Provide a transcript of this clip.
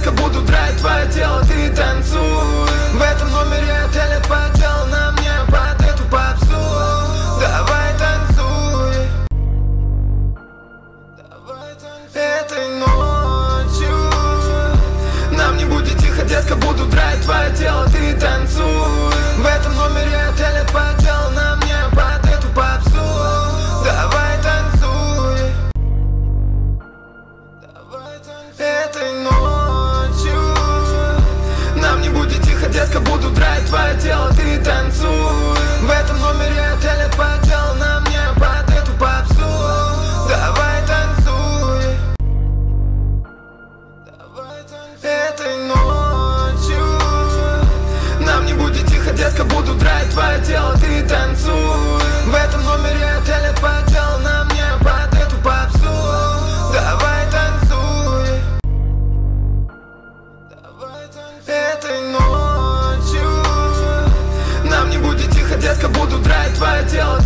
детка, буду драть твое тело, ты танцуй. В этом номере отеля подел на мне под эту попсу. Давай танцуй. Этой ночью нам не будет тихо, детка, буду драть твое тело, ты танцуй. В этом номере отеля подел на мне под эту попсу. Давай танцуй. Этой ночью нам не будет тихо, детка, буду драть твое тело, ты танцуй. В этом номере отеля подел на мне под эту попсу. Давай танцуй. Этой ночью нам не будет тихо, детка, буду драть твое тело, ты танцуй. В этом номере отеля подел на мне под эту попсу. Давай танцуй. Этой ночью нам не будет тихо, детка, буду драть твое тело,